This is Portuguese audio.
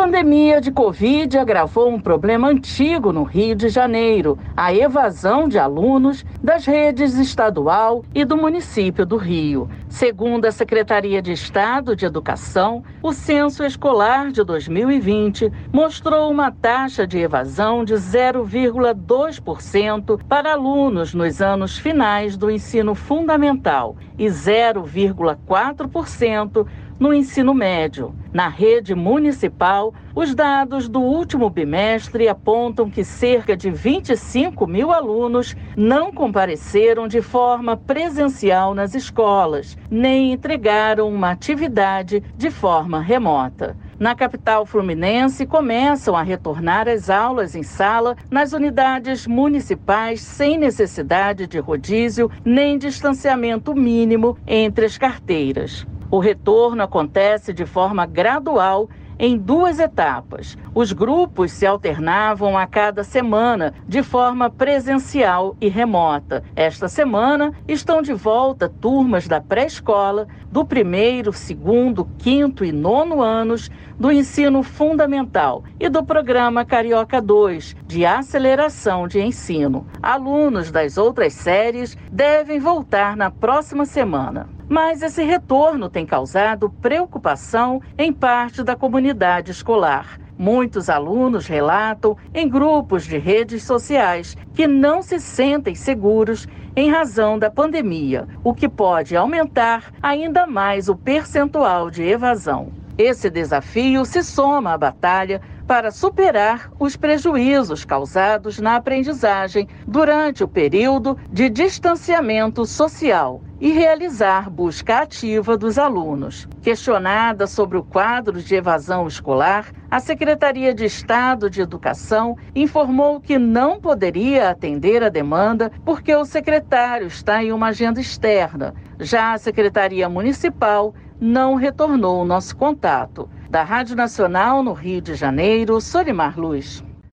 pandemia de Covid agravou um problema antigo no Rio de Janeiro, a evasão de alunos das redes estadual e do município do Rio. Segundo a Secretaria de Estado de Educação, o censo escolar de 2020 mostrou uma taxa de evasão de 0,2% para alunos nos anos finais do ensino fundamental e 0,4% no ensino médio. Na rede municipal, os dados do último bimestre apontam que cerca de 25 mil alunos não compareceram de forma presencial nas escolas, nem entregaram uma atividade de forma remota. Na capital fluminense, começam a retornar às aulas em sala nas unidades municipais sem necessidade de rodízio nem distanciamento mínimo entre as carteiras. O retorno acontece de forma gradual em 2 etapas. Os grupos se alternavam a cada semana de forma presencial e remota. Esta semana estão de volta turmas da pré-escola, do 1º, 2º, 5º e 9º anos do ensino fundamental e do programa Carioca 2, de aceleração de ensino. Alunos das outras séries devem voltar na próxima semana. Mas esse retorno tem causado preocupação em parte da comunidade escolar. Muitos alunos relatam em grupos de redes sociais que não se sentem seguros em razão da pandemia, o que pode aumentar ainda mais o percentual de evasão. Esse desafio se soma à batalha para superar os prejuízos causados na aprendizagem durante o período de distanciamento social e realizar busca ativa dos alunos. Questionada sobre o quadro de evasão escolar, a Secretaria de Estado de Educação informou que não poderia atender a demanda porque o secretário está em uma agenda externa. Já a Secretaria Municipal não retornou o nosso contato. Da Rádio Nacional no Rio de Janeiro, Solimar Luz.